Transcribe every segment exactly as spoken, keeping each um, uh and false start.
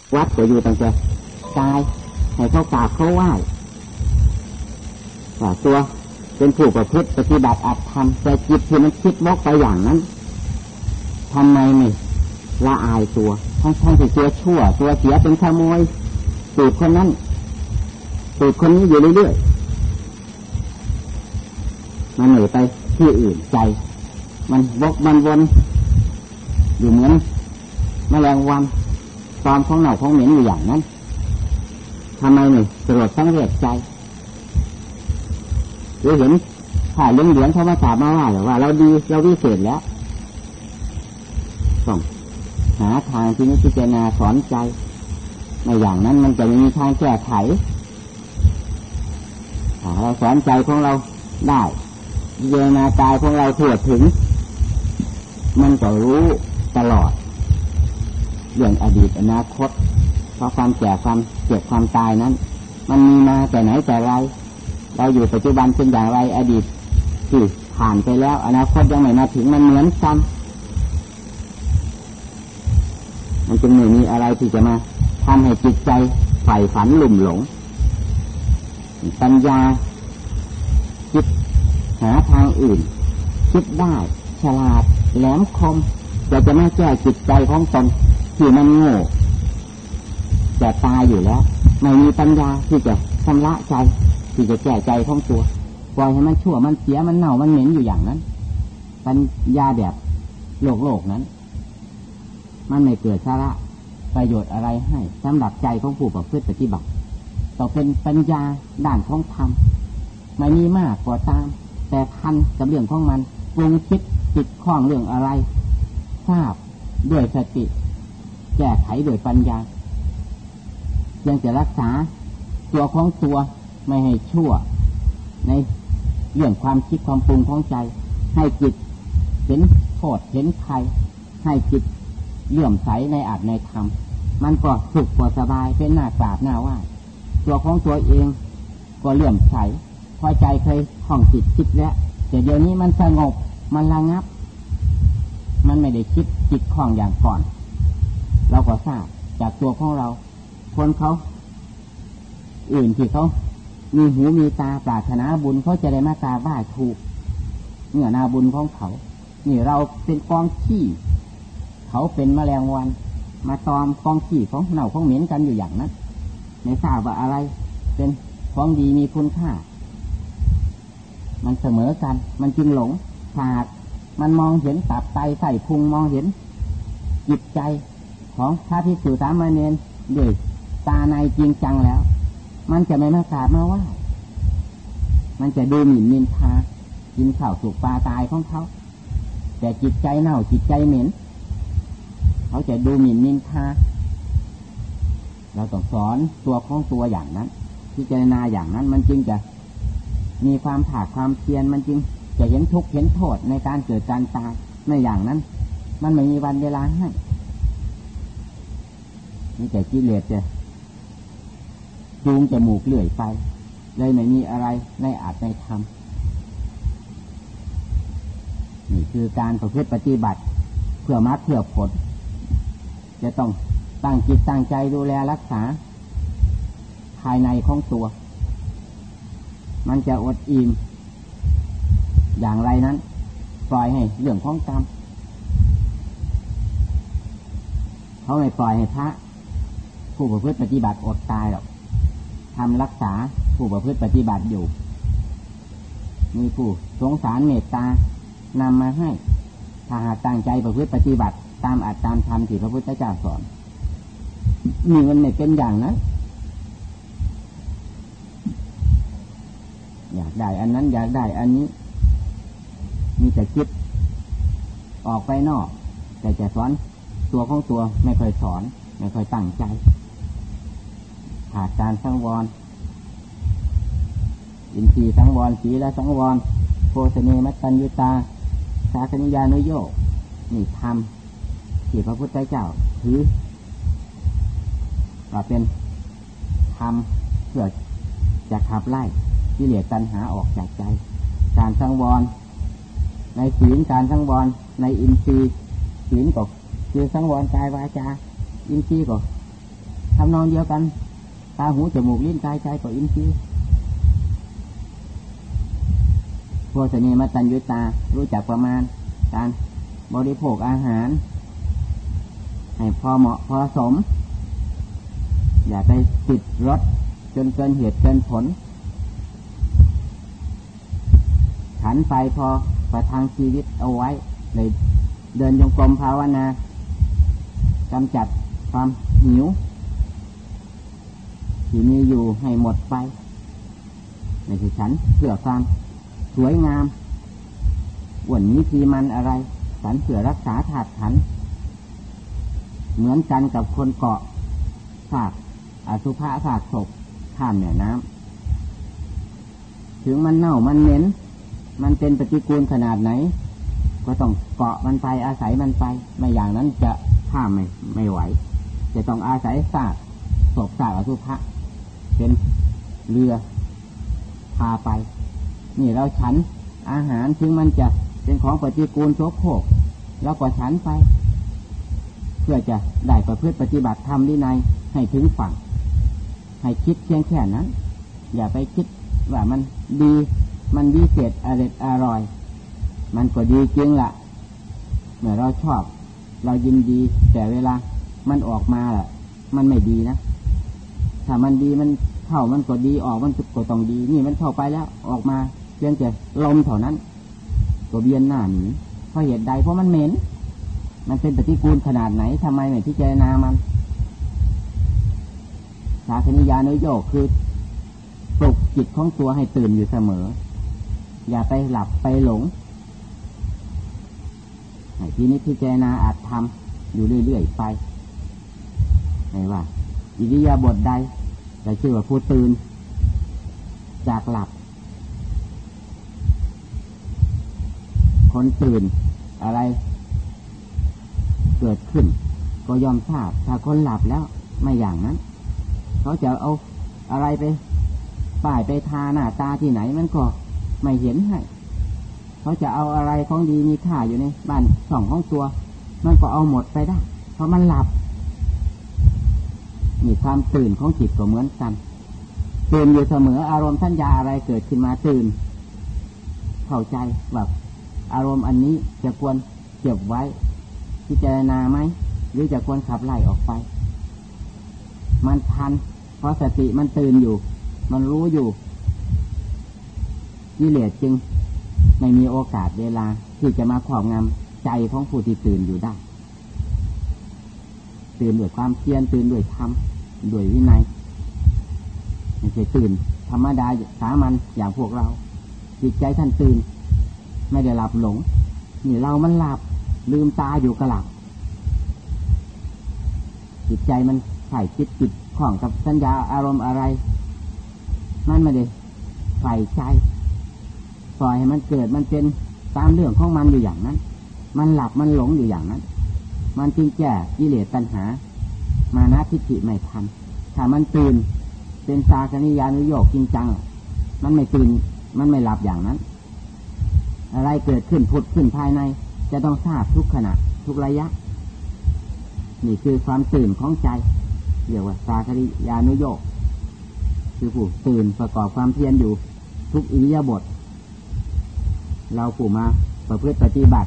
วัดก็อยู่ตั้งแต่กายให้เขากราบเขาไหว้ว่าตัวเป็นผู้ประพฤติปฏิบัติอัตธรรมแต่จิตที่มันคิดวกไปอย่างนั้นทำไมไม่ละอายตัวทั้งทั้งที่ตัวชั่วตัวเสียเป็นขโมยตูดคนนั้นตูดคนนี้อยู่เรื่อยๆมันหนีไปที่อื่นใจมันวกมันวนอยู่เหมือนแมลงวันตอมของเหน่าของเหม็นอยู่อย่างนั้นทำไมไม่สลดสังเวชใจหรือเห็นข่ายเลี้ยงเหลืองเขามาสาบมาว่าหรือว่าเราดีเราวิเศษแล้วต้องหาทางที่นิพพานาสอนใจในอย่างนั้นมันจะมีทางแก้ไขถ้าเราสอนใจของเราได้เยนากายของเราทั่วถึงมันก็รู้ตลอดเรื่องอดีตอนาคตเพราะความแก่ความเจ็บความตายนั้นมันมีมาแต่ไหนแต่ไรเราอยู่ปัจจุบันเป็นอย่างไรอดีตที่ผ่านไปแล้วอนาคตยังไม่มาถึงมันเหมือนกันมันจึงไม่มีอะไรที่จะมาทำให้จิตใจใฝ่ฝันลุ่มหลงปัญญาคิดหาทางอื่นคิดได้ฉลาดแหลมคมจะจะไม่แก้จิตใจของตนที่มันโง่จะตายอยู่แล้วไม่มีปัญญาที่จะชำระใจที่จะแก้ใจของตัวปล่อยให้มันชั่วมันเสียมันเน่ามันเหม็นอยู่อย่างนั้นปัญญาแบบโลกโลกนั้นมันไม่เกิดสาระประโยชน์อะไรให้สำหรับใจของผู้ประพฤติปฏิบัติต้องเป็นปัญญาด้านของธรรมไม่มีมากกว่าตามแต่ทันกับเรื่องของมันปรุงคิดติดข้องเรื่องอะไรทราบด้วยสติแก้ไขด้วยปัญญาเพียงแต่รักษาตัวของตัวไม่ให้ชั่วในเรื่องความคิดความปรุงของใจให้จิตเห็นโทษเห็นภัยให้จิตเลื่อมใสในอาจในธรรมมันก็สุขกว่าสบายเป็นหน้ากราบหน้าไหว้ตัวของตัวเองก็เลื่อมใสพอใจเคยคล้องจิตคิดแล้วแต่เดี๋ยวนี้มันสงบมันระงับมันไม่ได้คิดจิตคล้องอย่างก่อนเราก็ทราบจากตัวของเราคนเขาอื่นที่เขามีหูมีตาปรารถนาบุญเขาจะได้มากราบไหว้ถูกเนื้อนาบุญของเขานี่เราเป็นกองขี้เขาเป็นแมลงวันมาตอมกองขี้ของเน่าของเหม็นกันอยู่อย่างนั้นไม่ทราบว่าอะไรเป็นของดีมีคุณค่ามันเสมอกันมันจึงหลงขาดมันมองเห็นตับไตไส้พุงมองเห็นจิตใจของพระภิกษุสามเณรด้วยตาในจริงจังแล้วมันจะไม่มากราบมาไหว้มันจะดูหมิ่นนินทากินข้าวสุกปลาตายของเขาแต่จิตใจเน่าจิตใจเหม็นเขาจะดูหมิ่นนินทาเราต้องสอนตัวของตัวอย่างนั้นพิจารณาอย่างนั้นมันจึงจะมีความผาดความเพียรมันจึงจะเห็นทุกข์เห็นโทษในการเกิดการตายในอย่างนั้นมันไม่มีวันเวลาให้นี่แต่กิเลสจะจูงจมูกเลื่อยไปเลยไม่มีอะไรในอาจในธรรมนี่คือการประพฤติปฏิบัติเพื่อมรรคเพื่อผลจะต้องตั้งจิตตั้งใจดูแลรักษาภายในของตัวมันจะอดอิ่มอย่างไรนั้นปล่อยให้เรื่องของกรรมเขาไม่ปล่อยให้พระผู้ประพฤติปฏิบัติอดตายหรอกทำรักษาผู้ประพฤติปฏิบัติอยู่มีผู้สงสารเมตตานำมาให้ถ้าหากตั้งใจประพฤติปฏิบัติตามอัตตามธรรมที่พระพุทธเจ้าสอนนี่มันไม่เป็นอย่างนั้นอยากได้อันนั้นอยากได้อันนี้มีแต่คิดออกไปนอกแต่จะสอนตัวของตัวไม่ค่อยสอนไม่ค่อยตั้งใจขาดการสังวรอินทรีย์สังวรศีลสังวรโพชเนมัตตัญญุตาสาสนิยานุโยคนี่ธรรมที่พระพุทธเจ้าถือว่าเป็นธรรมเพื่อจะขับไล่กิเลสตัณหาออกจากใจการสังวรในศีลการสังวรในอินทรีย์ศีลก็คือสังวรกายวาจาอินทรีย์ก็ทำนองเดียวกันตาหูจมูกลิ้นกายใจก็อินทรีย์โภชเนมัตตัญญูตารู้จักประมาณการบริโภคอาหารให้พอเหมาะพอสมอย่าไปติดรสจนเกินเหตุเกินผลฉันไปพอประทังชีวิตเอาไว้เลยเดินจงกรมภาวนากำจัดความหิวที่มีอยู่ให้หมดไปไม่ใช่ฉันเพื่อความสวยงามอ้วนนี้ทีมันอะไรฉันเพื่อรักษาธาตุขันธ์เหมือนกันกับคนเกาะซากอสุภะซากศพข้ามแม่น้ำถึงมันเน่ามันเหม็นมันเป็นปฏิกูลขนาดไหนก็ต้องเกาะมันไปอาศัยมันไปไม่อย่างนั้นจะข้ามไม่ไม่ไหวจะต้องอาศัยซากศพซากอสุภะเป็นเรือพาไปนี่เราฉันอาหารถึงมันจะเป็นของปฏิกูลโสโครกเราก็ฉันไปเพื่อจะได้ประพฤติปฏิบัติธรรมวินัยให้ถึงฝั่งให้คิดเพียงแค่นั้นอย่าไปคิดว่ามันดีมันวิเศษอร่อยอร่อยมันก็ดีจริงล่ะเมื่อเราชอบเรายินดีแต่เวลามันออกมาล่ะมันไม่ดีนะถ้ามันดีมันเข้ามันก็ดีออกมันก็ต้องดีนี่มันเข้าไปแล้วออกมาเพียงแต่ลมเท่านั้นก็เบียนหน้าหนีเพราะเหตุใดเพราะมันเหม็นมันเป็นปฏิกูลขนาดไหนทำไมไม่พิจารณามันสาคนิยานุโยคคือปลุกจิตของตัวให้ตื่นอยู่เสมออย่าไปหลับไปหลงให้ที่นี้พิจารณาอาจทำอยู่เรื่อยๆไปไม่ว่าอิริยาบถใดแต่ชื่อว่าผู้ตื่นจากหลับคนตื่นอะไรเกิดขึ้นก็ยอมทราบถ้าคนหลับแล้วไม่อย่างนั้นเขาจะเอาอะไรไปป้ายไปทาหน้าตาที่ไหนมันก็ไม่เห็นให้เขาจะเอาอะไรของดีมีค่าอยู่ในบ้านช่องของตัวมันก็เอาหมดไปได้เพราะมันหลับนี่ความตื่นของจิตก็เหมือนกันตื่นอยู่เสมออารมณ์สัญญาอะไรเกิดขึ้นมาตื่นเข้าใจว่าอารมณ์อันนี้จะควรเก็บไว้พิจารณาไหมหรือจะควรขับไล่ออกไปมันทันเพราะสติมันตื่นอยู่มันรู้อยู่กิเลสจึงไม่มีโอกาสเวลาที่จะมาครอบงำใจของผู้ที่ตื่นอยู่ได้ตื่นด้วยความเพียรตื่นด้วยธรรมด้วยวินัยไม่ใช่ตื่นธรรมดาสามัญอย่างพวกเราจิตใจท่านตื่นไม่ได้หลับหลงนี่เรามันหลับลืมตาอยู่กับหลับจิตใจมันใส่คิดจิตข้องกับสัญญาอารมณ์อะไรมันไม่ได้ใส่ใจปล่อยให้มันเกิดมันเป็นตามเรื่องของมันอยู่อย่างนั้นมันหลับมันหลงอยู่อย่างนั้นมันจึงแก้กิเลสตัณหามานะทิฏฐิไม่ทันถ้ามันตื่นเป็นสาคนิยานุโยคจริงจังมันไม่ตื่นมันไม่หลับอย่างนั้นอะไรเกิดขึ้นผุดขึ้นภายในจะต้องทราบทุกขณะทุกระยะนี่คือความตื่นของใจเรียกว่าสาคนิยานุโยคคือผู้ตื่นประกอบความเพียรอยู่ทุกอิริยาบถเราผู้มาประพฤติปฏิบัติ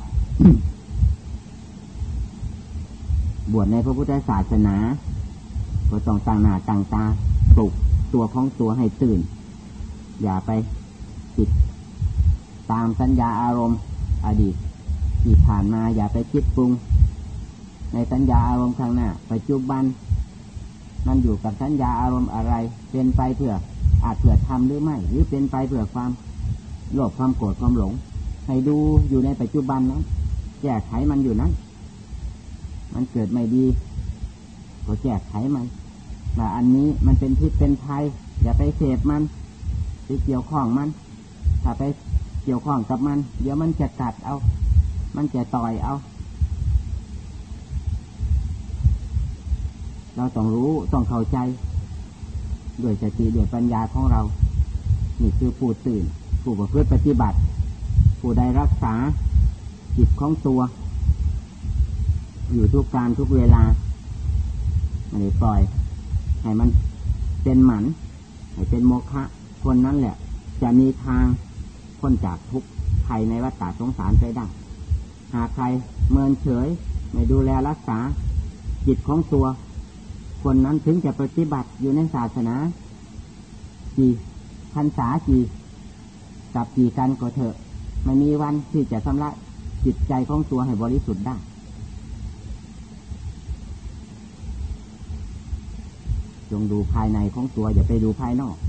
บวชในพระพุทธศาสนาก็ต้องตั้งหน้าตั้งตาปลุกตัวของตัวให้ตื่นอย่าไปติดตามสัญญาอารมณ์อดีตที่ผ่านมาอย่าไปคิดปรุงในสัญญาอารมณ์ข้างหน้าปัจจุบันมันอยู่กับสัญญาอารมณ์อะไรเป็นไปเพื่ออาจเพื่อทำหรือไม่หรือเป็นไปเพื่อความโลภความโกรธความหลงให้ดูอยู่ในปัจจุบันนั้นแก้ไขมันอยู่นั้นมันเกิดไม่ดีก็แก้ไขมันว่าอันนี้มันเป็นพิษเป็นภัยอย่าไปเสพมันไปเกี่ยวข้องมันถ้าไปเกี่ยวข้องกับมันเดี๋ยวมันจะกัดเอามันจะต่อยเอาเราต้องรู้ต้องเข้าใจด้วยสติด้วยปัญญาของเรานี่คือผู้ตื่นผู้ประพฤติปฏิบัติผู้ใดรักษาจิตของตัวอยู่ทุกการทุกเวลาไม่ได้ปล่อยให้มันเป็นหมันให้เป็นโมฆะคนนั้นแหละจะมีทางพ้นจากทุกข์ภัยในวัฏฏะสงสารไปได้หากใครเมินเฉยไม่ดูแลรักษาจิตของตัวคนนั้นถึงจะปฏิบัติอยู่ในศาสนากี่พรรษากี่กับกี่กันก็เถอะไม่มีวันที่จะชำระจิตใจของตัวให้บริสุทธิ์ได้จงดูภายในของตัวอย่าไปดูภายนอก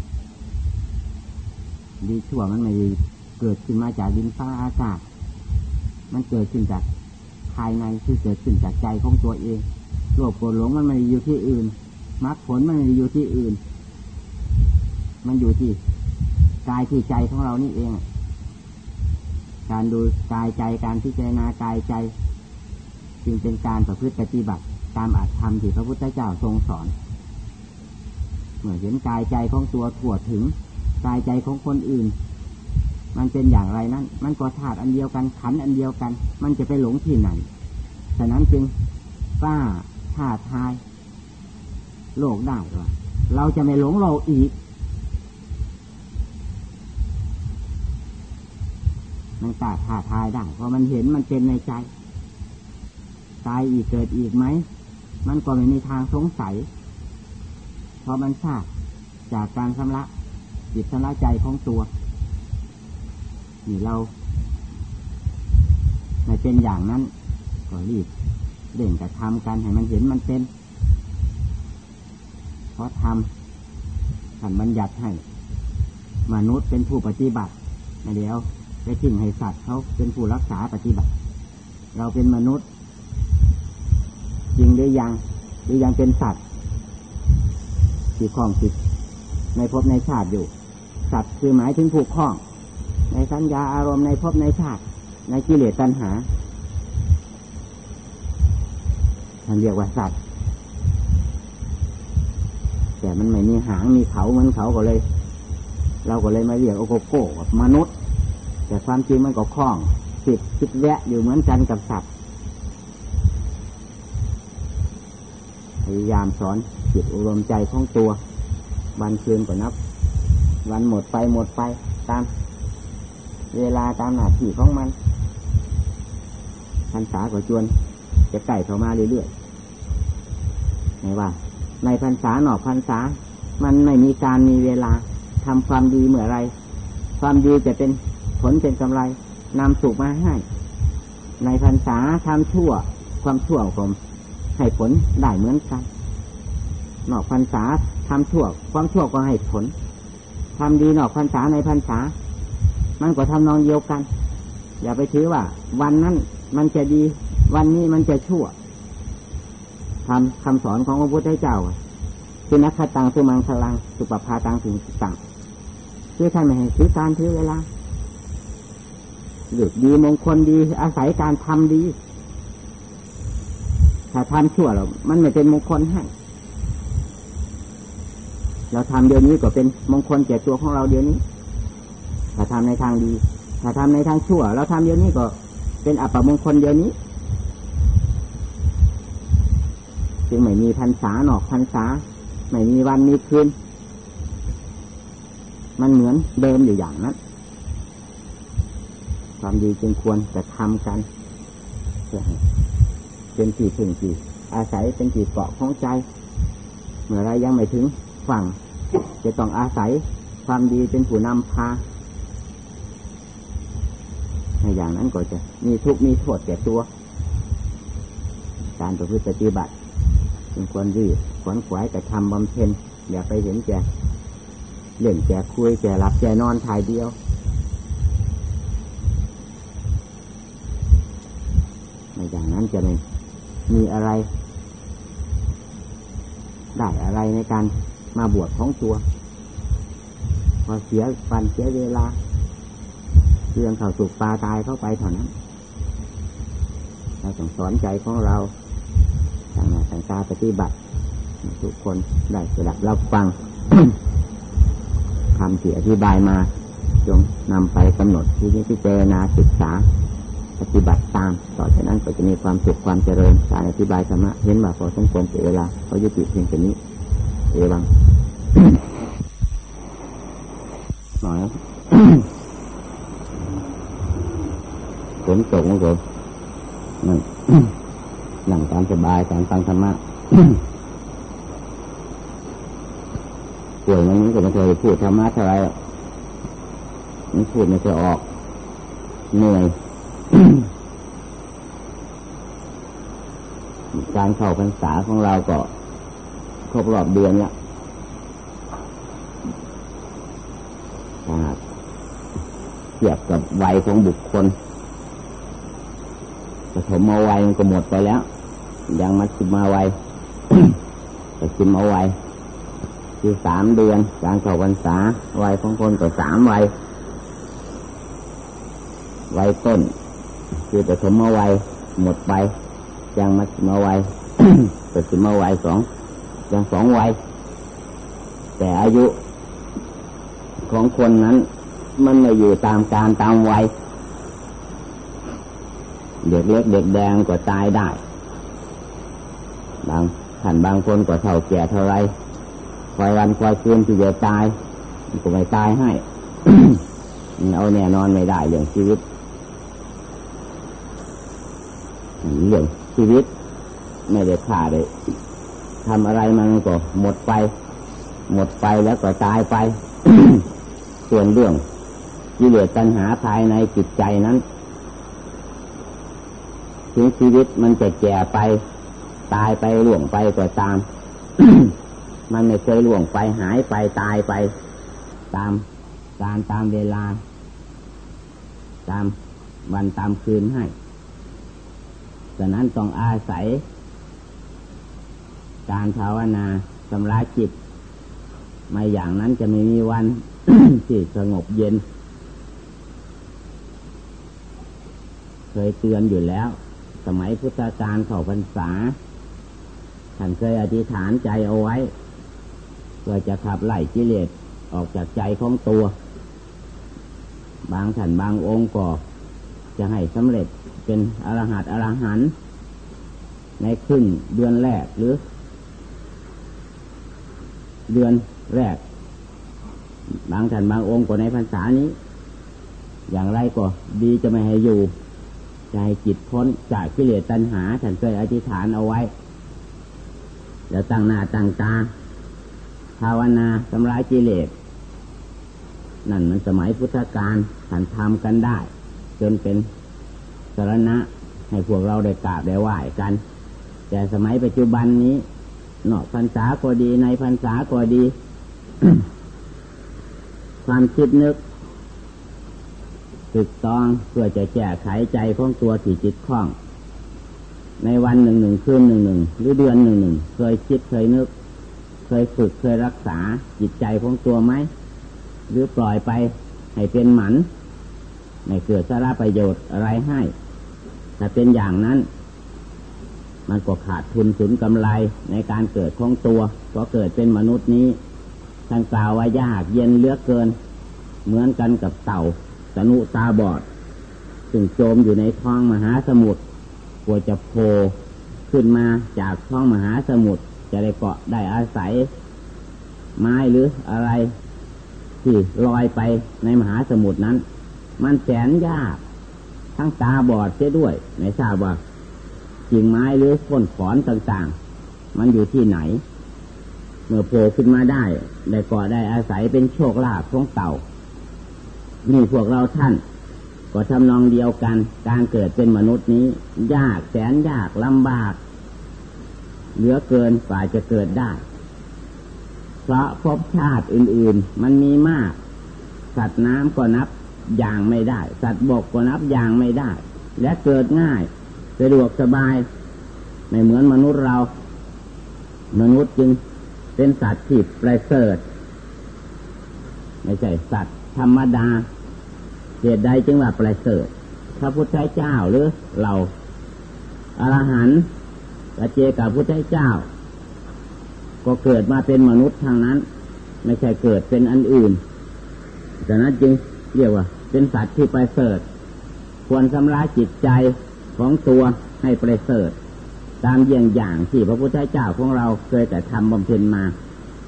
ดีชั่วมันไม่เกิดขึ้นมาจากดินฟ้าอากาศมันเกิดขึ้นจากภายในที่เกิดขึ้นจากใจของตัวเองโลภโกรธหลงมันไม่ได้อยู่ที่อื่นมรรคผลมันไม่ได้อยู่ที่อื่นมันอยู่ที่กายที่ใจของเรานี่เองการดูกายใจการพิจารณากายใจจึงเป็นการประพฤติปฏิบัติตามอัตธรรมที่พระพุทธเจ้าทรงสอนเมื่อเห็นกายใจของตัวทั่วถึงกายใจของคนอื่นมันเป็นอย่างไรนั้นมันก็ธาตุอันเดียวกันขันธ์อันเดียวกันมันจะไปหลงที่ไหนฉะนั้นจึงกล้าท้าทายโลกได้ว่าเราจะไม่หลงเราอีกมันกล้าท้าทายได้เพราะมันเห็นมันเป็นในใจตายอีกเกิดอีกไหมมันก็ไม่มีทางสงสัยเพราะมันทราบจากการชำระจิตชำระใจของตัวนี่เราไม่เป็นอย่างนั้นก็รีบเด่นกับทำกันให้มันเห็นมันเป็นเพราะทำท่านบัญญัติให้มนุษย์เป็นผู้ปฏิบัติเดี๋ยวไปทิ้งให้สัตว์เขาเป็นผู้รักษาปฏิบัติเราเป็นมนุษย์จริงหรือยังหรือยังเป็นสัตว์ที่คล้องจิตในภพในชาติอยู่สัตว์คือหมายถึงผู้คล้องในสัญญาอารมณ์ในภพในชาติในกิเลสตัณหาท่านเรียกว่าสัตว์แต่มันไม่มีหางมีเขาเหมือนเขาก็เลยเราก็เลยมาเรียกโอโกโก้กับมนุษย์แต่ความจริงมันก็คล้องจิตคิดแวะอยู่เหมือนกันกับสัตว์พยายามสอนจิตอารมณ์ใจของตัววันคืนก็นับวันหมดไปหมดไปตามเวลาตามหน้าที่ของมันพรรษาก็จวนจะใกล้เข้ามาเรื่อยๆไม่ว่าในพรรษานอกพรรษามันไม่มีการมีเวลาทำความดีเมื่อไรความดีจะเป็นผลเป็นกำไรนำสุขมาให้ในพรรษาทำชั่วความชั่วผมให้ผลได้เหมือนกันนอกพรรษาทำชั่วความชั่วก็ให้ผลทำดีนอกพรรษาในพรรษามันก็ทำนองเดียวกันอย่าไปถือว่าวันนั้นมันจะดีวันนี้มันจะชั่วทำคำสอนของพระพุทธเจ้าคือนักขัดตังสุมังคลังสุปภาตังถึงตังคือท่านไม่ให้ถือการถือเวลาหยุดดีมงคลดีอาศัยการทำดีถ้าทำชั่วแล้วมันไม่เป็นมงคลให้เราทำเดี๋ยวนี้ก็เป็นมงคลแก่ตัวของเราเดี๋ยวนี้ถ้าทำในทางดีถ้าทำในทางชั่วเราทำเดี๋ยวนี้ก็เป็นอัปมงคลเดี๋ยวนี้จึงไม่มีพรรษาหนอกพรรษาไม่มีวันมีคืนมันเหมือนเดิมอยู่อย่างนั้นความดีจึงควรจะทำกันเพื่อให้เป็นที่พึ่งที่อาศัยเป็นที่เกาะของใจเมื่อไรยังไม่ถึงฝั่งจะต้องอาศัยความดีเป็นผู้นำพาในอย่างนั้นก็จะมีทุกข์มีโทษแก่ตัวการประพฤติปฏิบัติจึงควรรีบขวนขวายแต่ทำบำเพ็ญอย่าไปเห็นแก่เล่นแก่คุยแก่หลับแก่นอนถ่ายเดียวในอย่างนั้นจะไม่มีอะไรได้อะไรในการมาบวชของตัวพอเสียฟันเสียเวลาเรื่องเข้าสู่ปลาตายเข้าไปเท่านั้นเราต้องสอนใจของเราทางหน้าทางตาปฏิบัติทุกคนได้สดับรับฟัง คำที่อธิบายมาจงนำไปกำหนดที่นี้พิจารณาศึกษาปฏิบัติตามต่อจากนั้นก็จะมีความสุขความเจริญการอธิบายธรรมะเห็นว่าพอสมควรเสียเวลาเขายุติเพียงแค่นี้เอวังหน่อยฝนตกมั้งผมนั่งนั่งตามสบายการฟังธรรมะป่วยมันก็ไม่เคยพูดธรรมะเท่าไรมันพูดไม่เคยออกเหนื่อยการเข้าพรรษาของเราก็ครบรอบเดือนละเทียบกับวัยของบุคคลปฐมวัยมันก็หมดไปแล้วยังมัธยมวัย แต่ชิมเอาวัยคือสามเดือนการเข้าพรรษาวัยของคนก็สามวัยวัยต้นคือปฐมวัยหมดไปยังมัธยมวัย ปฐมวัยสองยังสองวัยแต่อายุของคนนั้นมันไม่อยู่ตามการตามวัยเด็กเล็กเด็กแดงก็ตายได้บางท่านบางคนก็เฒ่าแก่เท่าไรคอยวันคอยคืนที่จะตายก็ไม่ตายให้ เอาแน่นอนไม่ได้เรื่องชีวิตเรื่องชีวิตไม่ได้ขาดเลยทำอะไรมันก็หมดไปหมดไปแล้วก็ตายไป ส่วนเรื่องกิเลสตัณหาภายในจิตใจนั้นถึงชีวิตมันจะแก่ไปตายไปล่วงไปก็ตาม มันไม่เคยล่วงไปหายไปตายไปตามการตามเวลาตามวันตามคืนให้ฉะนั้นต้องอาศัยการภาวนาชำระจิตไม่อย่างนั้นจะไม่มีวัน ที่สงบเย็นเคยเตือนอยู่แล้วสมัยพุทธกาลเข้าพรรษาท่านเคยอธิษฐานใจเอาไว้เพื่อจะขับไล่กิเลสออกจากใจของตัวบางท่านบางองค์ก็จะให้สำเร็จเป็นอรหัตอรหันต์ในครึ่งเดือนแรกหรือเดือนแรกบางท่านบางองค์ก็ในพรรษานี้อย่างไรก็ดีจะไม่ให้อยู่จะให้จิตพ้นจากกิเลสตัณหาท่านเคยอธิษฐานเอาไว้แล้วตั้งหน้าตั้งตาภาวนาทำลายกิเลสนั่นมันสมัยพุทธกาลท่านทำกันได้จนเป็นสรณะให้พวกเราได้กราบได้ไหว้กันแต่สมัยปัจจุบันนี้นอกพรรษาก็ดีในพรรษาก็ดี ความคิดนึกตึกตองเพื่อจะแก้ไขใจของตัวที่จิตคล่องในวันหนึ่งหนึ่งคืนหนึ่งหนึ่งหรือเดือนหนึ่งหนึ่งเคยคิดเคยนึกเคยฝึกเคยรักษาจิตใจของตัวไหมหรือปล่อยไปให้เป็นหมันไม่เกิดสาระประโยชน์อะไรให้ถ้าเป็นอย่างนั้นมันก็ขาดทุนสูญกำไรในการเกิดของตัวเพราะเกิดเป็นมนุษย์นี้ท่านกล่าวว่ายากเย็นเหลือเกินเหมือนกันกับเต่าสนุตาบอดซึ่งจมอยู่ในท้องมหาสมุทรกว่าจะโผล่ขึ้นมาจากท้องมหาสมุทรจะได้เกาะได้อาศัยไม้หรืออะไรที่ลอยไปในมหาสมุทรนั้นมันแสนยากทั้งตาบอดเสียด้วยไม่ทราบว่ากิ่งไม้หรือต้นขอนต่างๆมันอยู่ที่ไหนเมื่อโผล่ขึ้นมาได้ได้เกาะได้อาศัยเป็นโชคลาภของเต่านี่พวกเราท่านก็ทำนองเดียวกันการเกิดเป็นมนุษย์นี้ยากแสนยากลำบากเหลือเกินกว่าจะเกิดได้เพราะภพชาติอื่นๆมันมีมากสัตว์น้ำก็นับอย่างไม่ได้สัตว์บกก็นับอย่างไม่ได้และเกิดง่ายสะดวกสบายไม่เหมือนมนุษย์เรามนุษย์จึงเป็นสัตว์ที่ประเสริฐไม่ใช่สัตว์ธรรมดาเหตุใดจึงว่าประเสริฐพระพุทธเจ้าหรือเราอรหันต์พระเจกับพุทธเจ้าก็เกิดมาเป็นมนุษย์ทางนั้นไม่ใช่เกิดเป็นอันอื่นดังนั้นจึงเรียกว่าเป็นสัตว์ที่ประเสริฐควรชำระจิตใจของตัวให้ประเสริฐตามเยี่ยงอย่างที่พระพุทธเจ้าของเราเคยแต่ทำบำเพ็ญมา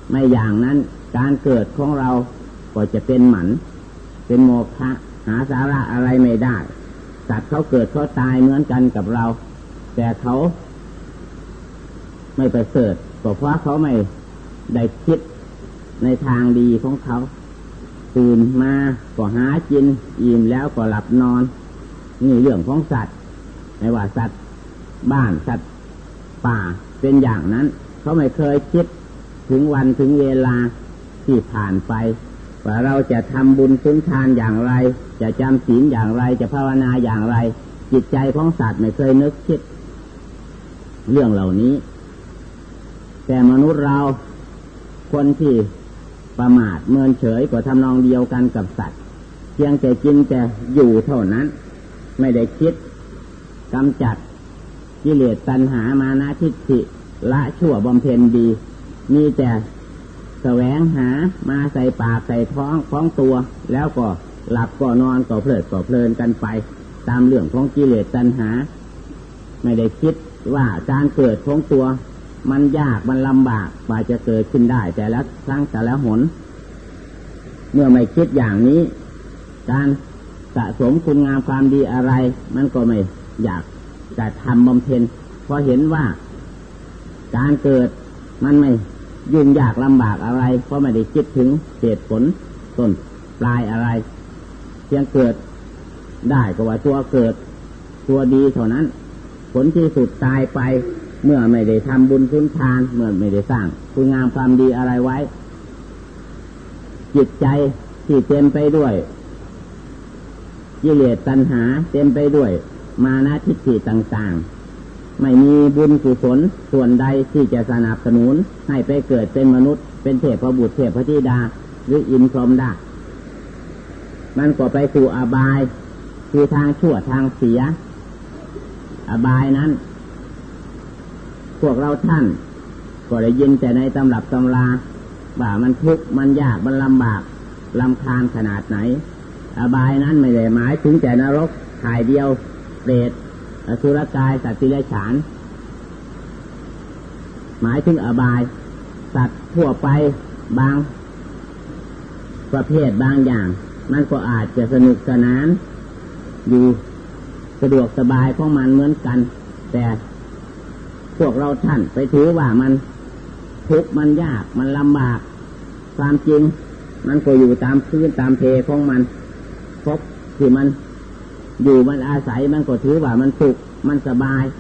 ไม่อย่างนั้นการเกิดของเราก็จะเป็นหมันเป็นโมฆะหาสาระอะไรไม่ได้สัตว์เขาเกิดเขาตายเหมือนกันกับเราแต่เขาไม่ประเสริฐก็เพราะเขาไม่ได้คิดในทางดีของเขาตื่นมาก็หากินอิ่มแล้วก็หลับนอนนี่เรื่องของสัตว์ไม่ว่าสัตว์บ้านสัตว์ป่าเป็นอย่างนั้นเขาไม่เคยคิดถึงวันถึงเวลาที่ผ่านไปว่าเราจะทำบุญสุนทานอย่างไรจะจำศีลอย่างไรจะภาวนาอย่างไรจิตใจของสัตว์ไม่เคยนึกคิดเรื่องเหล่านี้แต่มนุษย์เราคนที่ประมาทเมินเฉยก็ทำนองเดียวกันกับสัตว์เพียงแต่กินแต่อยู่เท่านั้นไม่ได้คิดกำจัดกิเลสตัณหามานะทิฏฐิละชั่วบำเพ็ญดีมีแต่แสวงหามาใส่ปากใส่ท้องของตัวแล้วก็หลับก็นอนก็เพลิดก็เพลินกันไปตามเรื่องของกิเลสตัณหาไม่ได้คิดว่าการเกิดของตัวมันยากมันลำบากกว่าจะเกิดขึ้นได้แต่ละครั้งแต่ละหนเมื่อไม่คิดอย่างนี้การสะสมคุณงามความดีอะไรมันก็ไม่อยากจะทำบำเพ็ญเพราะเห็นว่าการเกิดมันไม่ยุ่งยากลำบากอะไรเพราะไม่ได้คิดถึงเหตุผลต้นปลายอะไรเพียงเกิดได้ก็ว่าตัวเกิดตัวดีเท่านั้นผลที่สุดตายไปเมื่อไม่ได้ทำบุญสุนทานเมื่อไม่ได้สร้างคุณงามความดีอะไรไว้จิตใจที่เต็มไปด้วยกิเลสตัณหาเต็มไปด้วยมานะทิฏฐิต่างๆไม่มีบุญกุศลส่วนใดที่จะสนับสนุนให้ไปเกิดเป็นมนุษย์เป็นเทพบุตรเทพธิดาหรืออินทร์พรหมได้มันก็ไปสู่อบายคือทางชั่วทางเสียอบายนั้นพวกเราท่านก็ได้ยินแต่ในตำรับตำราว่ามันทุกข์มันยากมันลำบากรำคาญขนาดไหนอบายนั้นไม่ได้หมายถึงแต่นรกถ่ายเดียวเปรตอสุรกายสัตว์ดิเรกชันหมายถึงอบายสัตว์ทั่วไปบางประเภทบางอย่างมันก็อาจจะสนุกสนานอยู่สะดวกสบายของมันเหมือนกันแต่พวกเราท่านไปถือว่ามันทุกข์มันยากมันลำบากความจริงมันก็อยู่ตามพื้นตามเพของมันพบที่มันอยู่มันอาศัยมันก็ถือว่ามันสุขมันสบาย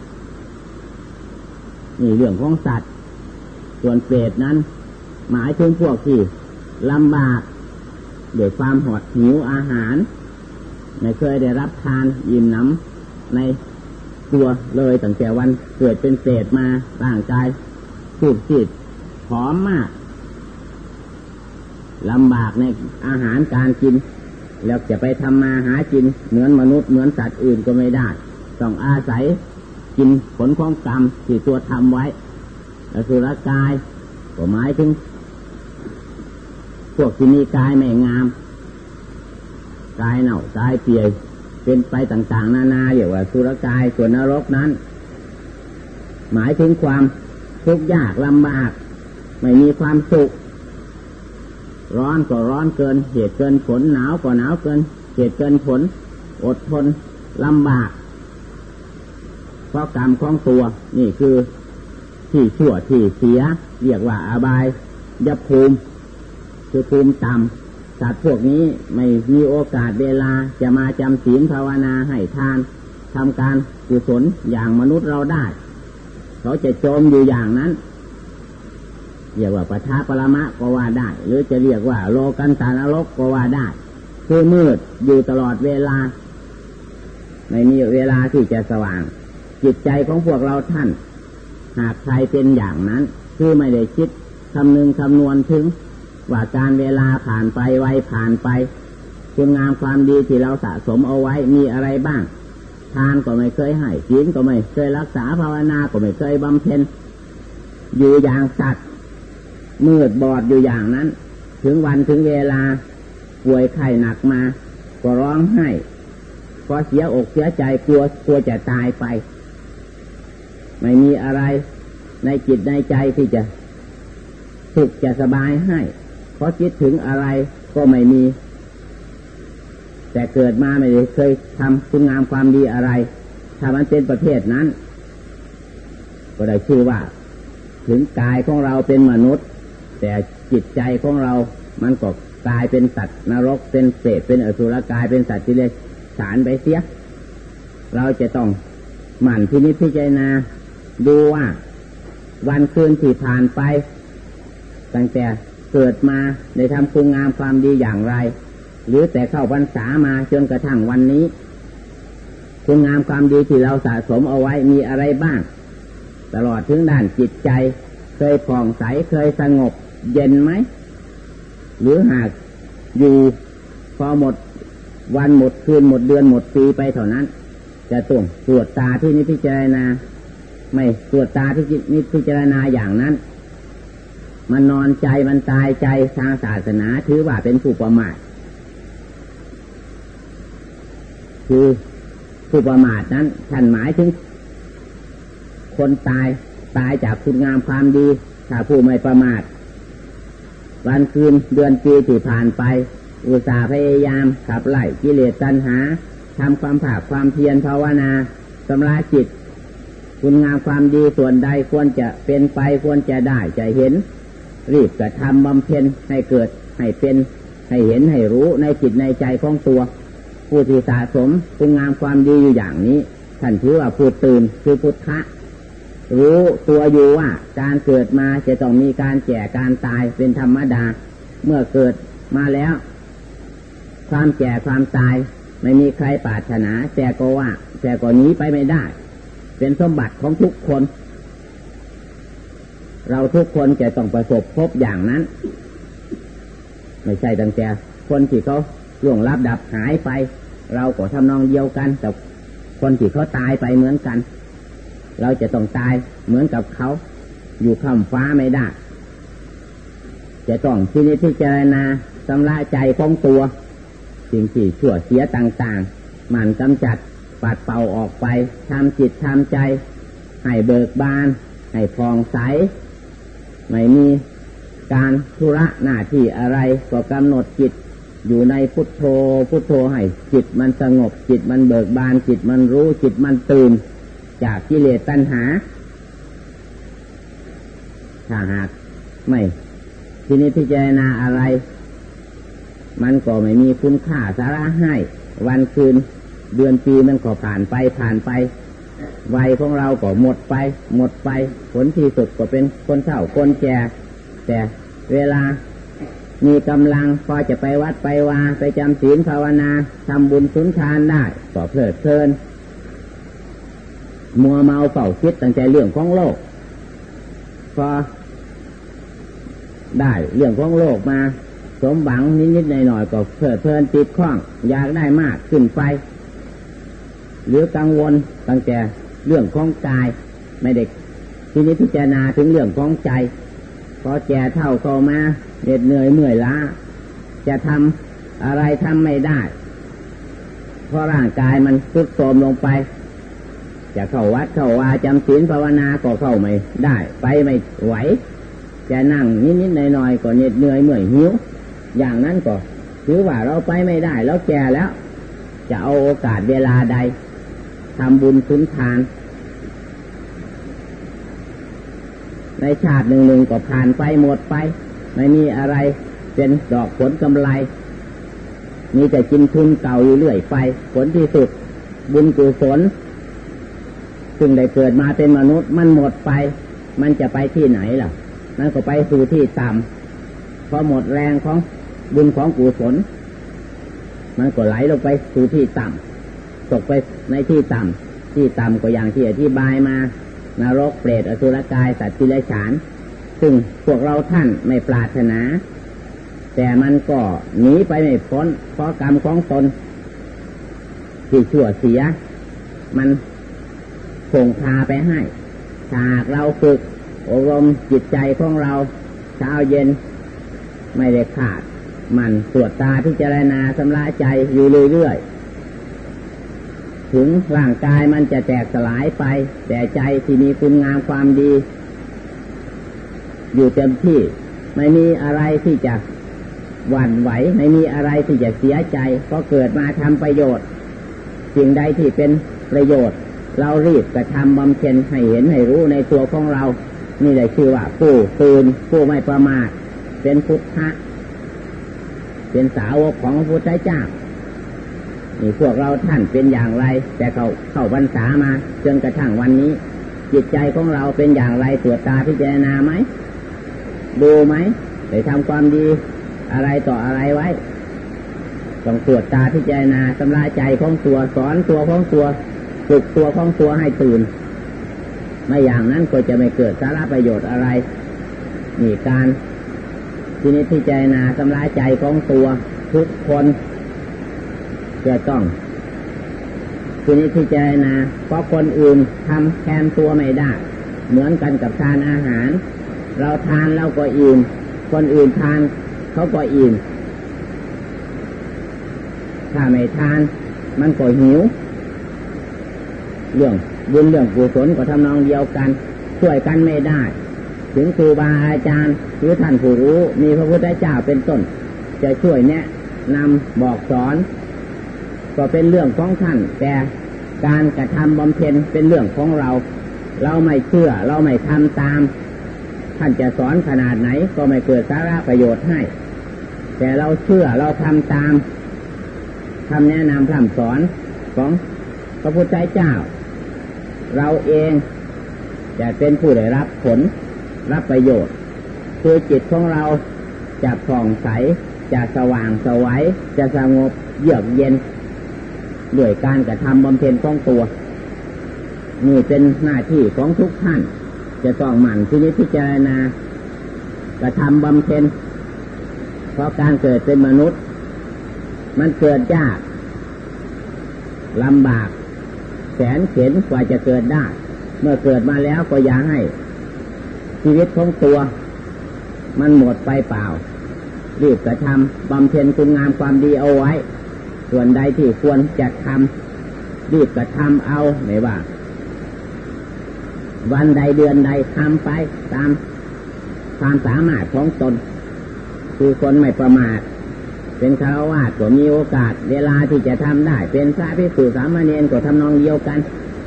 นี่เรื่องของสัตว์ส่วนเปรตนั้นหมายถึงพวกที่ลำบากด้วยความหดหิวอาหารไม่เคยได้รับทานอิ่มหนำในตัวเลยตั้งแต่วันเกิดเป็นเปรตมาร่างกายสูบฉีดผอมมากลำบากในอาหารการกินแล้วจะไปทำมาหากินเหมือนมนุษย์เหมือนสัตว์อื่นก็ไม่ได้ต้องอาศัยกินผลของกรรมที่ตัวทำไว้อสุรกายก็หมายถึงพวกที่มีกายไม่งามกายเน่ากายเปียกเป็นไปต่างๆนานาอย่างว่าอสุรกายส่วนนรกนั้นหมายถึงความทุกข์ยากลำบากไม่มีความสุขร้อนก็ร้อนเกินเหตุเกินผลหนาวก็หนาวเกินเหตุเกินผลอดทนลำบากเพราะกรรมของตัวนี่คือที่ชั่วที่เสียเรียกว่าอบายยภูมิคือภูมิต่ำสัตว์พวกนี้ไม่มีโอกาสเวลาจะมาจำศีลภาวนาให้ทานทำการกุศลอย่างมนุษย์เราได้เขาจะจมอยู่อย่างนั้นเรียกว่าปทาปรมะก็ว่าได้หรือจะเรียกว่าโลกันตานรกก็ว่าได้คือมืดอยู่ตลอดเวลาไม่มีเวลาที่จะสว่างจิตใจของพวกเราท่านหากใครเป็นอย่างนั้นคือไม่ได้คิดคำนึงคำนวณถึงว่าการเวลาผ่านไปไวผ่านไปคุณงามความดีที่เราสะสมเอาไว้มีอะไรบ้างทานก็ไม่เคยให้ศีลก็ไม่เคยรักษาภาวนาก็ไม่เคยบำเพ็ญอยู่อย่างสัตว์มืดบอดอยู่อย่างนั้นถึงวันถึงเวลาป่วยไข้หนักมาก็ร้องไห้พอเสียอกเสียใจกลัวกลัวจะตายไปไม่มีอะไรในจิตในใจที่จะสุขจะสบายให้เพราะคิดถึงอะไรก็ไม่มีแต่เกิดมาไม่ได้เคยทำคุณงามความดีอะไรถ้ามันเป็นประเภทนั้นก็ได้ชื่อว่าถึงกายของเราเป็นมนุษย์แต่จิตใจของเรามันก็กลายเป็นสัตว์นรกเป็นเปรตเป็นอสุรกายเป็นสัตว์ที่เลื้อยคลานไปเสียเราจะต้องหมั่นพินิจพิจารณาดูว่าวันคืนที่ผ่านไปตั้งแต่เกิดมาได้ทำคุณงามความดีอย่างไรหรือแต่เข้าพรรษามาจนกระทั่งวันนี้คุณงามความดีที่เราสะสมเอาไว้มีอะไรบ้างตลอดถึงด้านจิตใจเคยผ่องใสเคยสงบเย็นไหมหรือหากอยู่พอหมดวันหมดคืนหมดเดือนหมดปีไปเท่านั้นจะต้องตรวจตาที่นิพพิจารณาไม่ตรวจตาที่นิพพิจารณาอย่างนั้นมันนอนใจมันตายใจทางศาสนาถือว่าเป็นผู้ประมาทคือผู้ประมาทนั้นท่านหมายถึงคนตายตายจากคุณงามความดีถ้าผู้ไม่ประมาทวันคืนเดือนปีที่ผ่านไปอุตส่าห์พยายามขับไล่กิเลสตัณหาทำความภาคความเพียรภาวนาชำระจิตคุณงามความดีส่วนใดควรจะเป็นไปควรจะได้จะเห็นรีบกระทำบำเพ็ญให้เกิดให้เป็นให้เห็นให้รู้ในจิตในใจของตัวผู้ที่สะสมคุณงามความดีอยู่อย่างนี้ท่านถือว่าผู้ตื่นคือพุทธะรู้ตัวอยู่ว่าการเกิดมาจะต้องมีการแก่การตายเป็นธรรมดาเมื่อเกิดมาแล้วความแก่ความตายไม่มีใครปรารถนาแต่ก็ว่าแต่ก็หนีไปไม่ได้เป็นสมบัติของทุกคนเราทุกคนจะต้องประสบพบอย่างนั้นไม่ใช่ตั้งแต่คนที่เขาล่วงลับดับหายไปเราก็ทำนองเดียวกันแต่คนที่เขาตายไปเหมือนกันเราจะต้องตายเหมือนกับเขาอยู่ข้ามฟ้าไม่ได้จะต้องพินิจพิจารณาชำระใจของตัวสิ่งที่ชั่วเสียต่างๆหมั่นกำจัดปัดเป่าออกไปทำจิตทำใจให้เบิกบานให้ผ่องใสไม่มีการธุระหน้าที่อะไรก็กำหนดจิตอยู่ในพุทโธพุทโธให้จิตมันสงบจิตมันเบิกบานจิตมันรู้จิตมันตื่นจากกิเลสตัณหาถ้าหากไม่ทีนี้พิจารณาอะไรมันก็ไม่มีคุณค่าสาระให้วันคืนเดือนปีมันก็ผ่านไปผ่านไปวัยของเราก็หมดไปหมดไปผลที่สุดก็เป็นคนเฒ่าคนแก่แต่เวลามีกำลังพอจะไปวัดไปวาไปจำศีลภาวนาทำบุญสุนทานได้ก็เพลิดเพลินมัวเมาเฝ้าคิดตั้งแต่เรื่องของโลกพอได้เรื่องของโลกมาสมหวังนิดๆหน่อยๆก็เพลิดเพลินติดข้องอยากได้มากขึ้นไปหรือกังวลตั้งแต่เรื่องของกายไม่ได้ทีนี้พิจารณาถึงเรื่องของใจพอแก่เท่าเข้ามาเหน็ดเหนื่อยเมื่อยล้าจะทำอะไรทำไม่ได้เพราะร่างกายมันทรุดโทรมลงไปจะเข้าวัดเข้าวาจำศีลภาวนาก็เข้าไม่ได้ไปไม่ไหวจะนั่งนิดๆหน่อยๆก็เหน็ดเหนื่อยเมื่อยหิวอย่างนั้นก็ถือว่าเราไปไม่ได้แล้วแก่แล้วจะเอาโอกาสเวลาใดทำบุญสุนทานในชาติหนึ่งๆก็ผ่านไปหมดไปไม่มีอะไรเป็นดอกผลกำไรมีแต่กินทุนเก่าอยู่เรื่อยไปผลที่สุดบุญกุศลซึ่งได้เกิดมาเป็นมนุษย์มันหมดไปมันจะไปที่ไหนล่ะมันก็ไปสู่ที่ต่ำพอหมดแรงของบุญของกุศลมันก็ไหลลงไปสู่ที่ต่ำตกไปในที่ต่ำที่ต่ำก็อย่างที่อธิบายมานรกเปรตอสุรกายสัตว์ดิเรกชันซึ่งพวกเราท่านไม่ปรารถนาแต่มันก็หนีไปไม่พ้นเพราะกรรมของตนที่ชั่วเสียมันส่งพาไปให้หากเราฝึกอบรมจิตใจของเราเช้าเย็นไม่ได้ขาดมันตรวจตาพิจารณาชำระใจอยู่เรื่อยๆถึงร่างกายมันจะแตกสลายไปแต่ใจที่มีคุณงามความดีอยู่เต็มที่ไม่มีอะไรที่จะหวั่นไหวไม่มีอะไรที่จะเสียใจเพราะเกิดมาทำประโยชน์สิ่งใดที่เป็นประโยชน์เรารีบกระทำบำเพ็ญให้เห็นให้รู้ในตัวของเรานี่แหละชื่อว่าผู้ตื่นผู้ไม่ประมาทเป็นพุทธะเป็นสาวกของพระพุทธเจ้านี่พวกเราท่านเป็นอย่างไรแต่เขาเข้าพรรษามาจนกระทั่งวันนี้จิตใจของเราเป็นอย่างไรตรวจตาพิจารณาไหมดูไหมได้ทำความดีอะไรต่ออะไรไว้ต้องตรวจตาพิจารณาชำระใจของตัวสอนตัวของตัวปลุกตัวของตัวให้ตื่นไม่อย่างนั้นก็จะไม่เกิดสาระประโยชน์อะไรนี่การที่นี้พิจารณาชำระใจของตัวทุกคนจะต้องที่นี้พิจารณาเพราะคนอื่นทำแทนตัวไม่ได้เหมือนกันกับทานอาหารเราทานเราก็อิ่มคนอื่นทานเขาก็อิ่มถ้าไม่ทานมันก็หิวเรื่องบุญเรื่องกุศลก็ทำนองเดียวกันช่วยกันไม่ได้ถึงครูบาอาจารย์หรือท่านผู้รู้มีพระพุทธเจ้าเป็นต้นจะช่วยแนะนำบอกสอนก็เป็นเรื่องของท่านแต่การกระทำบำเพ็ญเป็นเรื่องของเราเราไม่เชื่อเราไม่ทำตามท่านจะสอนขนาดไหนก็ไม่เกิดสาระประโยชน์ให้แต่เราเชื่อเราทำตามคำแนะนำคำสอนของพระพุทธเจ้าเราเองจะเป็นผู้ได้รับผลรับประโยชน์คือจิตของเราจะผ่องใสจะสว่างไสวจะสงบเยือกเย็นด้วยการกระทำบำเพ็ญของตัวนี่เป็นหน้าที่ของทุกท่านจะต้องหมั่นพินิจพิจารณากระทำบำเพ็ญเพราะการเกิดเป็นมนุษย์มันเกิดยากลำบากแสนเข็ญกว่าจะเกิดได้เมื่อเกิดมาแล้วก็อย่าให้ชีวิตของตัวมันหมดไปเปล่ารีบกระทำบำเพ็ญคุณงามความดีเอาไว้ส่วนใดที่ควรจะทำรีบกระทำเอาไม่ว่าวันใดเดือนใดทำไปตามความสามารถของตนคือคนไม่ประมาทเป็นฆราวาสก็มีโอกาสเวลาที่จะทำได้เป็นพระภิกษุสามเณรก็ทำนองเดียวกัน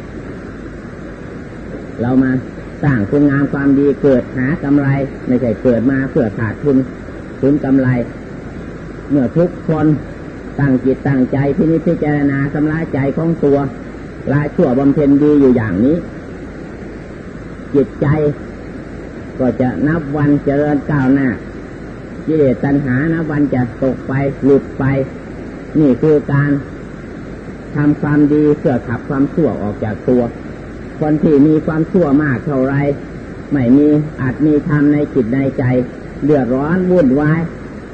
เรามาสร้างคุณงามความดีเกิดหากำไรไม่ใช่เกิดมาเพื่อขาดทุนทุนกำไรเมื่อทุกคนตั้งจิตตั้งใจที่นี้พิจารณาชำระใจของตัวละชั่วบำเพ็ญดีอยู่อย่างนี้จิตใจก็จะนับวันเจริญก้าวหน้ากิเลสตัณหานับวันจะตกไปหลุดไปนี่คือการทำความดีเพื่อขับความชั่วออกจากตัวคนที่มีความชั่วมากเท่าไรไม่มีอาจมีธรรมในจิตในใจเดือดร้อนวุ่นวาย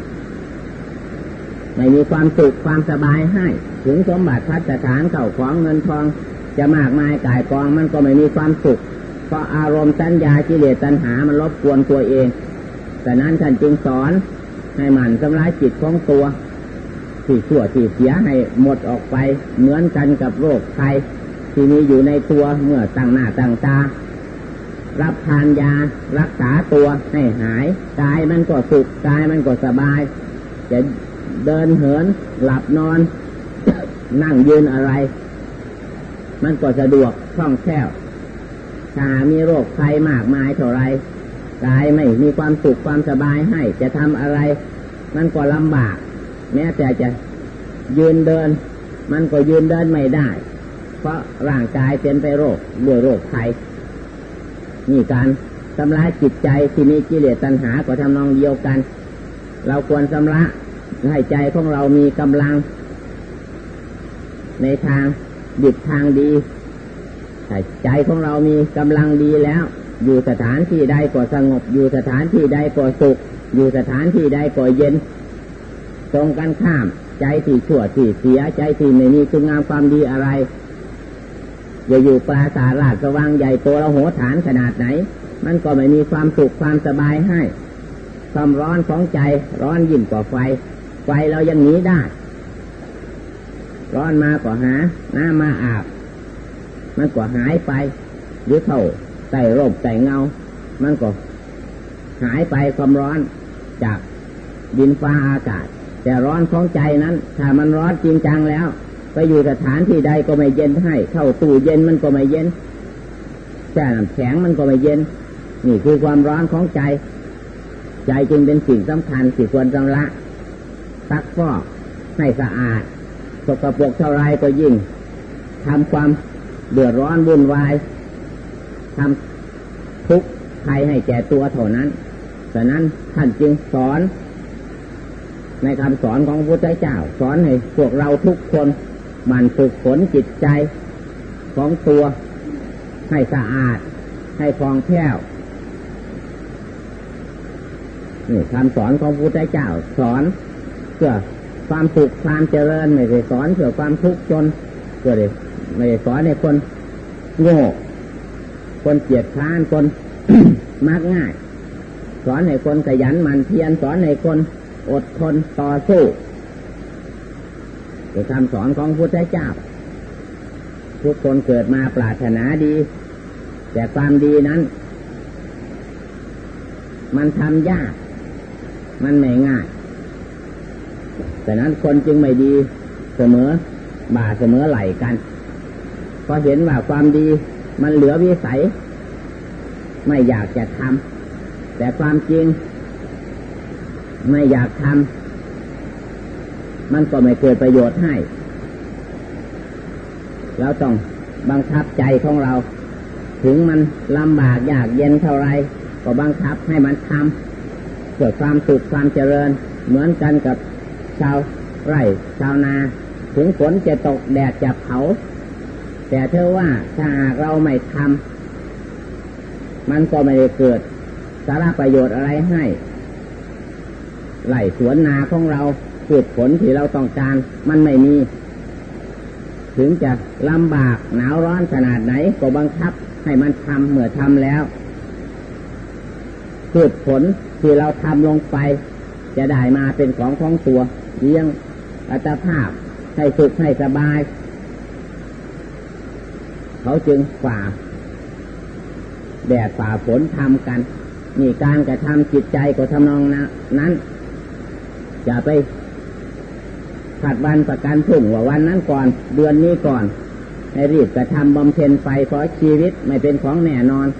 ไม่มีความสุขความสบายให้ถึงสมบัติพัฒฐานเข่าของเงินทองจะมากมายก่ายกองมันก็ไม่มีความสุขเพราะอารมณ์สัญญากิเลสตัณหามันรบกวนตัวเองแต่นั้นท่านจึงสอนให้หมั่นชำระจิตของตัวที่ชั่วที่เสียให้หมดออกไปเหมือนกันกับโรคภัยที่มีอยู่ในตัวเมื่อตั้งหน้าตั้งตารับทานยารักษาตัวให้หายกายมันก็สุขกายมันก็สบายจะเดินเหินหลับนอน นั่งยืนอะไรมันก็สะดวกคล่องแคล่วถ้ามีโรคภัยมากมายเท่าไรกายไม่มีความสุขความสบายให้จะทำอะไรมันก็ลำบากแม้แต่จะยืนเดินมันก็ยืนเดินไม่ได้เพราะร่างกายเป็นไปโรคด้วยโรคภัยนี่การชำระจิตใจที่มีกิเลสตัณหาก็ทำนองเดียวกันเราควรชำระให้ใจของเรามีกำลังในทางดีทางดีใจของเรามีกำลังดีแล้วอยู่สถานที่ใดก็สงบอยู่สถานที่ใดก็สุขอยู่สถานที่ใดก็เย็นตรงกันข้ามใจที่ชั่วที่เสียใจที่ไม่มีคุณงามความดีอะไรอย่าอยู่ปราสาทราชวังใหญ่โตแล้วโหฐานขนาดไหนมันก็ไม่มีความสุขความสบายให้ความร้อนของใจร้อนยิ่งกว่าไฟไฟเรายังหนีได้ร้อนมาก็หาน้ำมาอาบมันก็หายไปหรือเข้าใต้ร่มใต้เงามันก็หายไปความร้อนจากดินฟ้าอากาศแต่ร้อนของใจนั้นถ้ามันร้อนจริงจังแล้วไปอยู่สถานที่ใดก็ไม่เย็นให้เข้าตู้เย็นมันก็ไม่เย็นแช่น้ำแข็งมันก็ไม่เย็นนี่คือความร้อนของใจใจจึงเป็นสิ่งสำคัญที่ควรชำระซักฟอกให้สะอาดสกปรกเท่าไรก็ยิ่งทำความเดือดร้อนวุ่นวายทำทุกข์ภัยให้แก่ตัวเท่านั้นฉะนั้นท่านจึงสอนในคำสอนของพระพุทธเจ้าสอนให้พวกเราทุกคนหมั่นฝึกฝนจิตใจของตัวให้สะอาดให้คล่องแคล่วนี่คำสอนของพระพุทธเจ้าสอนเพื่อความสุขความเจริญไม่ได้สอนเพื่อความทุกข์จนเพื่อไม่ได้สอนให้คนโง่คนเกียจคร้านคน มักง่ายสอนให้คนขยันหมั่นเพียรสอนให้คนอดทนต่อสู้เป็นคำสอนของพระพุทธเจ้าทุกคนเกิดมาปรารถนาดีแต่ความดีนั้นมันทำยากมันไม่ง่ายแต่นั้นคนจึงไม่ดีเสมอบ่าเสมอไหลกันเพราะเห็นว่าความดีมันเหลือวิสัยไม่อยากจะทำแต่ความจริงไม่อยากทำมันก็ไม่เกิดประโยชน์ให้เราต้องบังคับใจของเราถึงมันลำบากยากเย็นเท่าไรก็บังคับให้มันทำเพื่อความสุขความเจริญเหมือนกันกับชาวไร่ชาวนาถึงฝนจะตกแดดจะเผาแต่เธอว่าถ้าหากเราไม่ทำมันก็ไม่ได้เกิดสาระประโยชน์อะไรให้ไร่สวนนาของเราพืชผลที่เราต้องการมันไม่มีถึงจะลำบากหนาวร้อนขนาดไหนก็บังคับให้มันทำเมื่อทำแล้วพืชผลที่เราทำลงไปจะได้มาเป็นของของตัวเลี้ยงอัตภาพให้สุขให้สบายเขาจึงฝ่าแดดฝ่าฝนทำกันนี่การกระทำจิตใจก็ทำนองนั้นอย่าไปผัดวันประกันพรุ่งว่าวันนั้นก่อนเดือนนี้ก่อนให้รีบกระทำบำเพ็ญไปเพราะชีวิตไม่เป็นของแน่นอน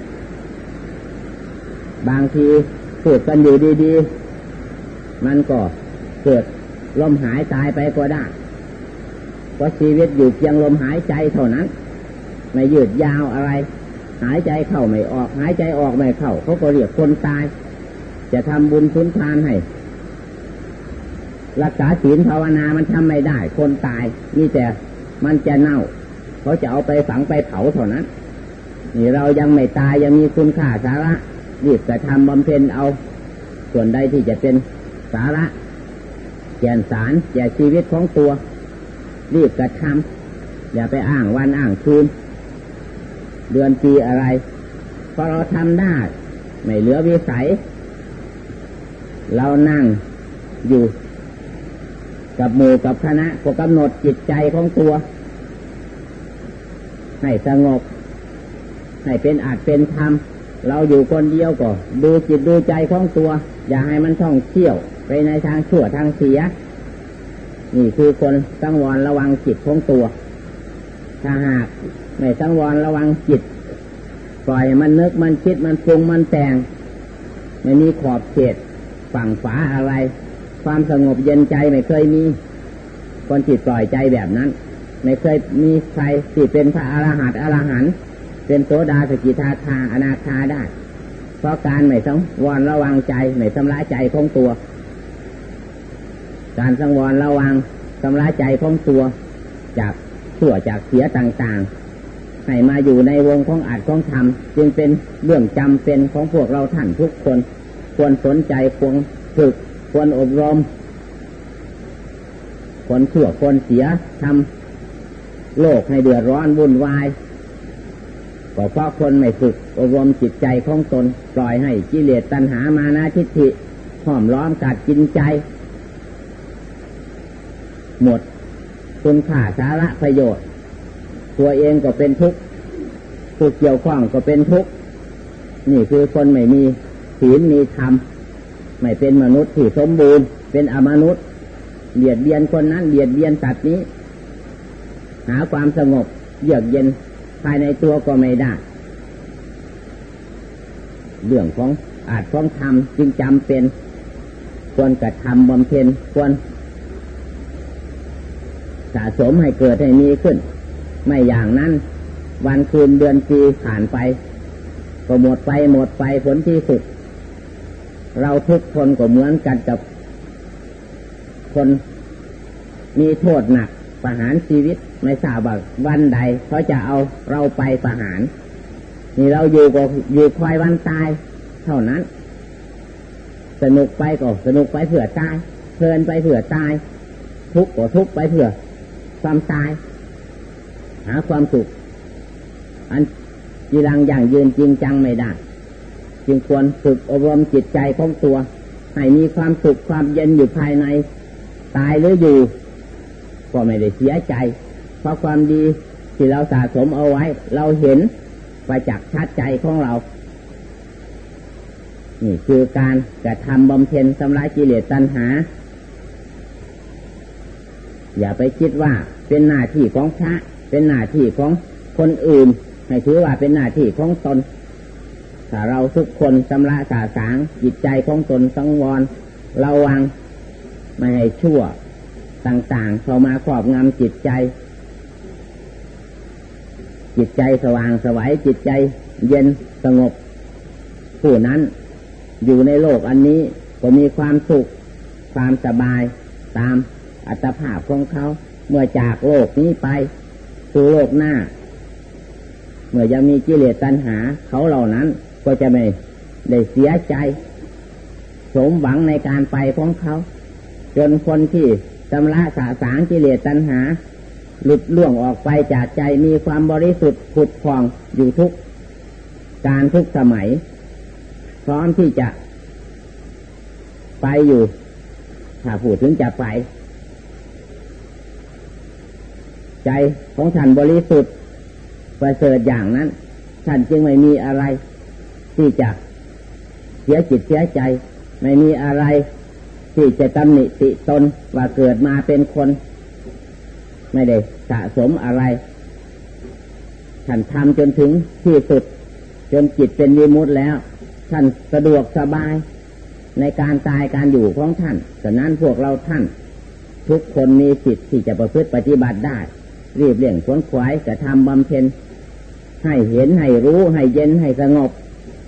บางทีพูดกันอยู่ดีๆมันก็เกิดลมหายตายไปก็ได้เพราะชีวิตอยู่เพียงลมหายใจเท่านั้นไม่ยืดยาวอะไรหายใจเข้าไม่ออกหายใจออกไม่เข้าเขาก็เรียกคนตายจะทำบุญทุนทานให้รักษาศีลภาวนามันทำไม่ได้คนตายนี่แต่มันจะเน่าเขาจะเอาไปฝังไปเผาเท่านั้นนี่เรายังไม่ตายยังมีคุณค่าสาระรีบจะทำบำเพ็ญเอาส่วนใดที่จะเป็นสาระแก่นสารแก่ชีวิตของตัวรีบกระทำอย่าไปอ้างวันอ้างคืนเดือนปีอะไรเพราะเราทำได้ไม่เหลือวิสัยเรานั่งอยู่กับหมู่กับคณะก็กำหนดจิตใจของตัวให้สงบให้เป็นอาจเป็นธรรมเราอยู่คนเดียวก็ดูจิตดูใจของตัวอย่าให้มันท่องเที่ยวไปในทางชั่วทางเสียนี่คือคนสังวรระวังจิตของตัวถ้าหากไม่สังวรระวังจิตปล่อยมันนึกมันคิดมันปรุงมันแต่งไม่มีขอบเขตฝั่งฝาอะไรความสงบเย็นใจไม่เคยมีคนจิตปล่อยใจแบบนั้นไม่เคยมีใครที่เป็นพระอรหันต์อรหันต์เป็นโสดาสกิทาคาอนาคาได้เพราะการไม่สังวรระวังใจไม่ทำร้ายใจของตัวการสังวรระวังทำร้ายใจของตัวจากชั่วจากเสียต่างๆให้มาอยู่ในวงของอัดของธรรมจึงเป็นเรื่องจำเป็นของพวกเราท่านทุกคนควรสนใจควรฝึกควรอบรมควรชั่วควรเสียทำโลกให้เดือดร้อนวุ่นวายก็เพราะคนไม่ฝึกอบรมจิตใจของตนปล่อยให้กิเลสตัณหามานะทิฏฐิห้อมล้อมกัดกินใจหมดคุณค่าสาระประโยชน์ตัวเองก็เป็นทุกข์ผู้เกี่ยวข้องก็เป็นทุกข์นี่คือคนไม่มีศีลมีธรรมไม่เป็นมนุษย์ที่สมบูรณ์เป็นอมนุษย์เบียดเบียนคนนั้นเบียดเบียนสัตว์นี้หาความสงบเยือกเย็นภายในตัวก็ไม่ได้เรื่องของอาจของธรรมจึงจำเป็นควรกระทำบำเพ็ญควรสะสมให้เกิดให้มีขึ้นไม่อย่างนั้นวันคืนเดือนปีผ่านไปก็หมดไปหมดไปผลที่สุดเราทุกคนก็เหมือนกันกับคนมีโทษหนักประหารชีวิตไม่ทราบว่าวันใดเขาจะเอาเราไปประหารนี่เราอยู่ก็อยู่คอยวันตายเท่านั้นสนุกไปก็สนุกไปเผื่อตายเพลินไปเผื่อตายทุกข์ก็ทุกข์ไปเผื่อความตายหาความสุขอันจีรังอย่างยืนจริงจังไม่ได้จึงควรฝึกอบรมจิตใจของตัวให้มีความสุขความเย็นอยู่ภายในตายหรืออยู่ก็ไม่ได้เสียใจเพราะความดีที่เราสะสมเอาไว้เราเห็นประจักษ์ชัดใจของเรานี่คือการกระทำบำเพ็ญชำระกิเลสตัณหาอย่าไปคิดว่าเป็นหน้าที่ของพระเป็นหน้าที่ของคนอื่นให้ถือว่าเป็นหน้าที่ของตนถ้าเราทุกคนชำระสาสางจิตใจของตนสังวรระวังไม่ให้ชั่วต่างๆเข้ามาครอบงำจิตใจจิตใจสว่างไสวจิตใจเย็นสงบผู้นั้นอยู่ในโลกอันนี้ก็มีความสุขความสบายตามอัตภาพของเขาเมื่อจากโลกนี้ไปสู่โลกหน้าเมื่อยังมีกิเลสตัณหาเขาเหล่านั้นก็จะไม่ได้เสียใจสมหวังในการไปของเขาจนคนที่ชำระสาสางกิเลสตัณหาหลุดล่วงออกไปจากใจมีความบริสุทธิ์ผุดผ่องอยู่ทุกการทุกสมัยพร้อมที่จะไปอยู่ถ้าพูดถึงจะไปใจของท่านบริสุทธิ์ประเสริฐอย่างนั้นท่านจึงไม่มีอะไรที่จะเสียจิตเสียใจไม่มีอะไรที่จะตำหนิติตนว่าเกิดมาเป็นคนไม่ได้สะสมอะไรท่านทำจนถึงที่สุดจนจิตเป็นวิมุตติแล้วท่านสะดวกสบายในการตายการอยู่ของท่านฉะนั้นพวกเราท่านทุกคนมีสิทธิ์ที่จะประพฤติปฏิบัติได้รีบเร่งขวนขวายกระทำบำเพ็ญให้เห็นให้รู้ให้เย็นให้สงบ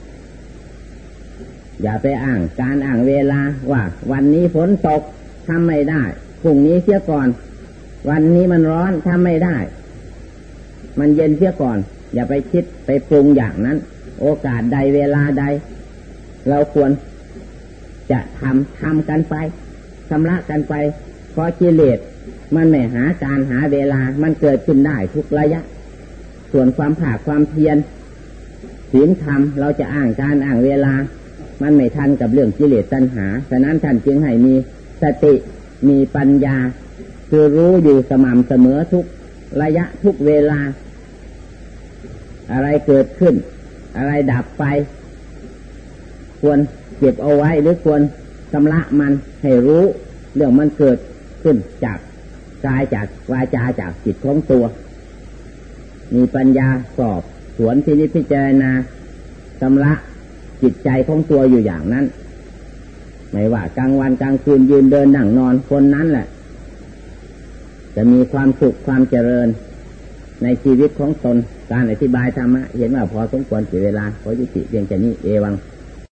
อย่าไปอ้างการอ้างเวลาว่าวันนี้ฝนตกทำไม่ได้พรุ่งนี้เสียก่อนวันนี้มันร้อนทำไม่ได้มันเย็นเสียก่อนอย่าไปคิดไปปรุงอย่างนั้นโอกาสใดเวลาใดเราควรจะทำทำกันไปชำระกันไปเพราะกิเลสมันไม่หาการหาเวลามันเกิดขึ้นได้ทุกระยะส่วนความภาคความเพียรศีลธรรมเราจะอ้างการอ้างเวลามันไม่ทันกับเรื่องกิเลสตัณหาฉะนั้นท่านจึงให้มีสติมีปัญญาคือรู้อยู่สม่ำเสมอทุกระยะทุกเวลาอะไรเกิดขึ้นอะไรดับไปควรเก็บเอาไว้หรือควรชำระมันให้รู้เรื่องมันเกิดขึ้นจากกายจากวาจาจากจิตของตัวมีปัญญาสอบสวนพินิจพิจารณาชำระจิตใจของตัวอยู่อย่างนั้นไม่ว่ากลางวันกลางคืนยืนเดินนั่งนอนคนนั้นแหละจะมีความสุขความเจริญในชีวิตของตนการอธิบายธรรมะเห็นว่าพอสมควรเสียเวลาขอยุติเพียงแค่นี้เอวัง